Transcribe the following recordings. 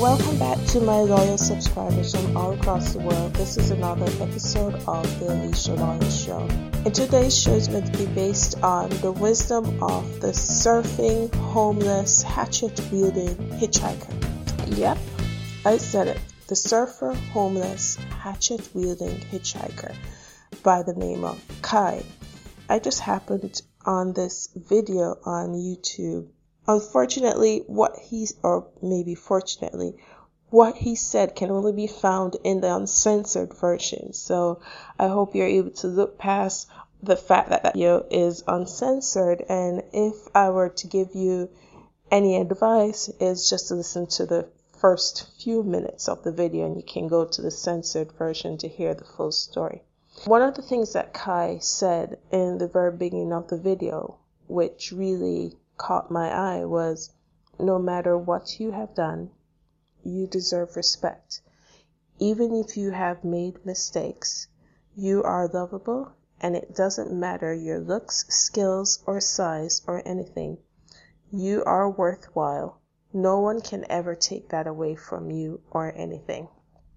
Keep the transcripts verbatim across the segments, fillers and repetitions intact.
Welcome back to my loyal subscribers from all across the world. This is another episode of the Alicia Lawrence Show. And today's show is going to be based on the wisdom of the surfing, homeless, hatchet-wielding hitchhiker. Yep, I said it. The surfer, homeless, hatchet-wielding hitchhiker by the name of Kai. I just happened on this video on YouTube. Unfortunately, what he's, or maybe fortunately, what he said can only be found in the uncensored version. So I hope you're able to look past the fact that that video is uncensored. And if I were to give you any advice, is just to listen to the first few minutes of the video, and you can go to the censored version to hear the full story. One of the things that Kai said in the very beginning of the video, which really caught my eye, was no matter what you have done, you deserve respect. Even if you have made mistakes, you are lovable, and it doesn't matter your looks, skills, or size, or anything. You are worthwhile. No one can ever take that away from you or anything.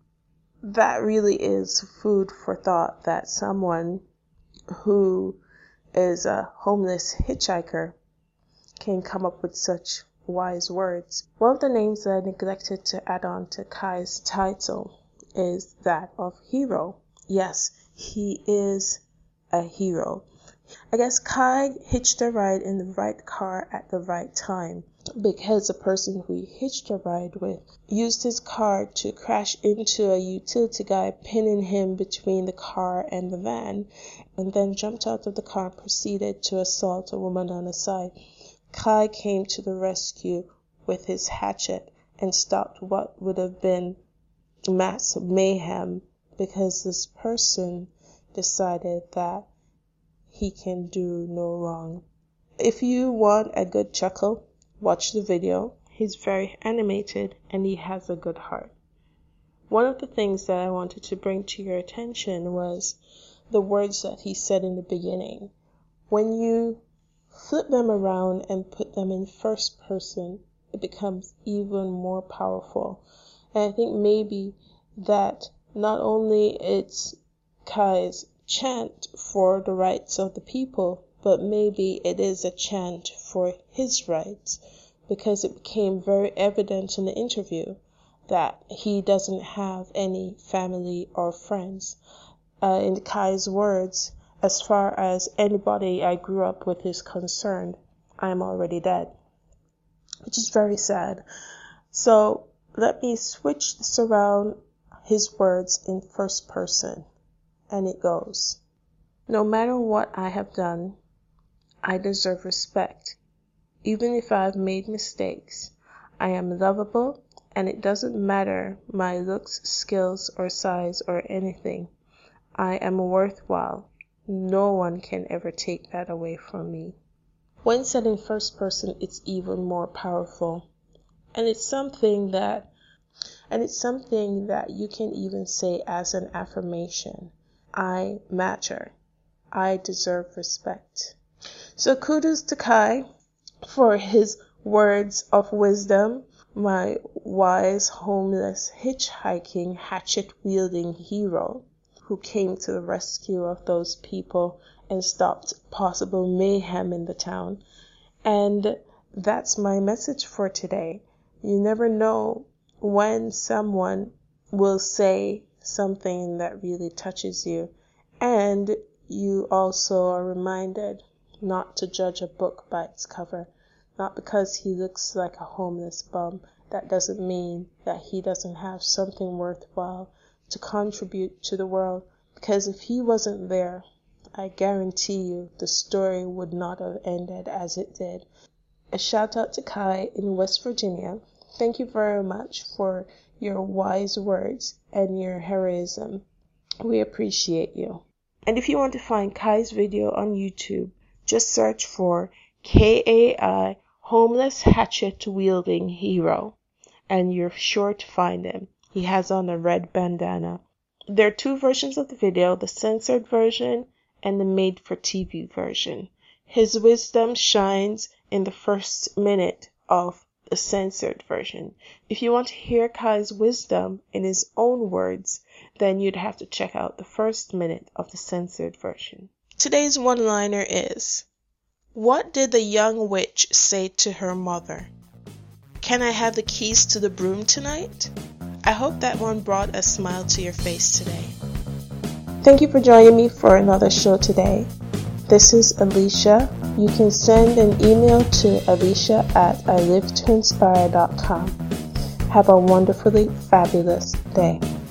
That really is food for thought, that someone who is a homeless hitchhiker can come up with such wise words. One of the names that I neglected to add on to Kai's title is that of hero. Yes, he is a hero. I guess Kai hitched a ride in the right car at the right time, because the person who he hitched a ride with used his car to crash into a utility guy, pinning him between the car and the van, and then jumped out of the car and proceeded to assault a woman on the side. Kai came to the rescue with his hatchet and stopped what would have been mass mayhem, because this person decided that he can do no wrong. If you want a good chuckle, watch the video. He's very animated and he has a good heart. One of the things that I wanted to bring to your attention was the words that he said in the beginning. When you flip them around and put them in first person, it becomes even more powerful. And I think maybe that not only it's Kai's chant for the rights of the people, but maybe it is a chant for his rights, because it became very evident in the interview that he doesn't have any family or friends. Uh, in Kai's words, as far as anybody I grew up with is concerned, I'm already dead, which is very sad. So let me switch this around, his words in first person, and it goes, no matter what I have done, I deserve respect. Even if I've made mistakes, I am lovable, and it doesn't matter my looks, skills, or size, or anything. I am worthwhile. No one can ever take that away from me. When said in first person, it's even more powerful. And it's something that and it's something that you can even say as an affirmation. I matter. I deserve respect. So kudos to Kai for his words of wisdom, my wise, homeless, hitchhiking, hatchet-wielding hero, who came to the rescue of those people and stopped possible mayhem in the town. And that's my message for today. You never know when someone will say something that really touches you. And you also are reminded not to judge a book by its cover. Not because he looks like a homeless bum, that doesn't mean that he doesn't have something worthwhile to contribute to the world, because if he wasn't there, I guarantee you the story would not have ended as it did. A shout out to Kai in West Virginia. Thank you very much for your wise words and your heroism. We appreciate you. And if you want to find Kai's video on YouTube, just search for K A I Homeless Hatchet Wielding Hero, and you're sure to find him. He has on a red bandana. There are two versions of the video, the censored version and the made-for-T V version. His wisdom shines in the first minute of the censored version. If you want to hear Kai's wisdom in his own words, then you'd have to check out the first minute of the censored version. Today's one-liner is, what did the young witch say to her mother? Can I have the keys to the broom tonight? I hope that one brought a smile to your face today. Thank you for joining me for another show today. This is Alicia. You can send an email to alicia at i live to inspire dot com. Have a wonderfully fabulous day.